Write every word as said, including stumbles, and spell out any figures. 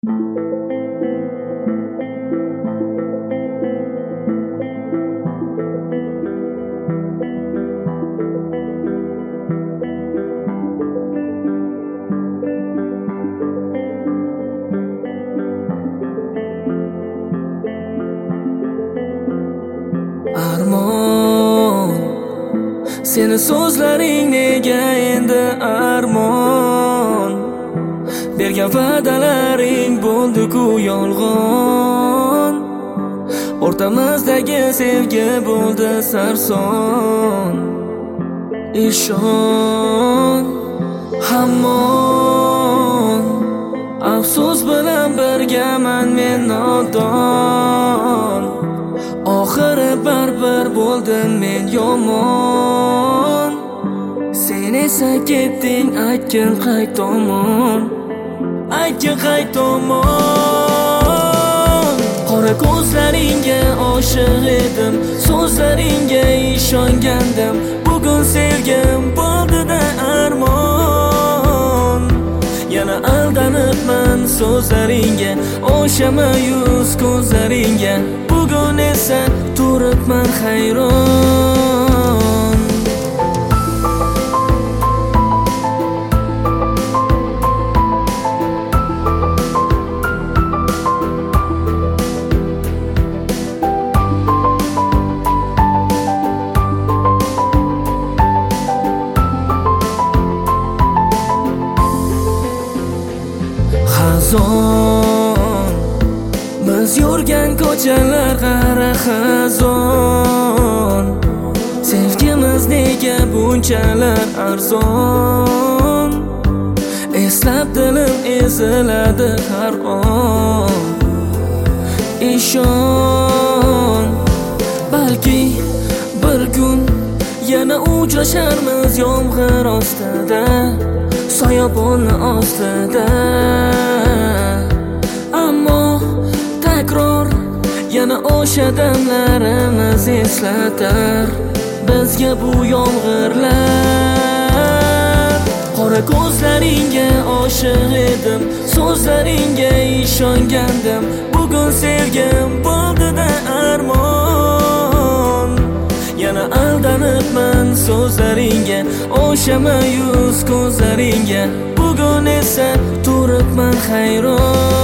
Armon, seni so'zlaring nega endi armon? Bergan va'dalaring bo'ldi-ku yolg'on. O'rtamizdagi sevgi bo'ldi sarson. Ishon, hammon, afsus bilan birgaman men nodon. Oxiri baribir bo'ldim men yomon. Sen esa ketding, aytgin qay tomon, aytgin qay tomon. Qora ko'zlaringga oshiq edim, so'zlaringga ishongandim. Bugun sevgim bo'ldi-da armon. Yana aldanibman so'zlaringga, o'sha mayus ko'zlaringga. Bugun esa turibman hayron. Xazon, biz yurgan ko'chalar qara xazon. Sevgimiz nega bunchalar arzon? Eslab dilim eziladi har on. Ishon, balki bir kun yana uchrasharmiz yomg'ir ostida, soyabonni ostida. Ammo takror yana o'sha damlarimiz eslatar bizga bu yomg'irlar. Qora ko'zlaringga oshiq edim, so'zlaringga ishongandim. Bugun sevgim bo'ldi-da armon. Yana aldanibman so'zlaringga, o'sha mayus ko'zlaringga. Bugun esa turibman hayron.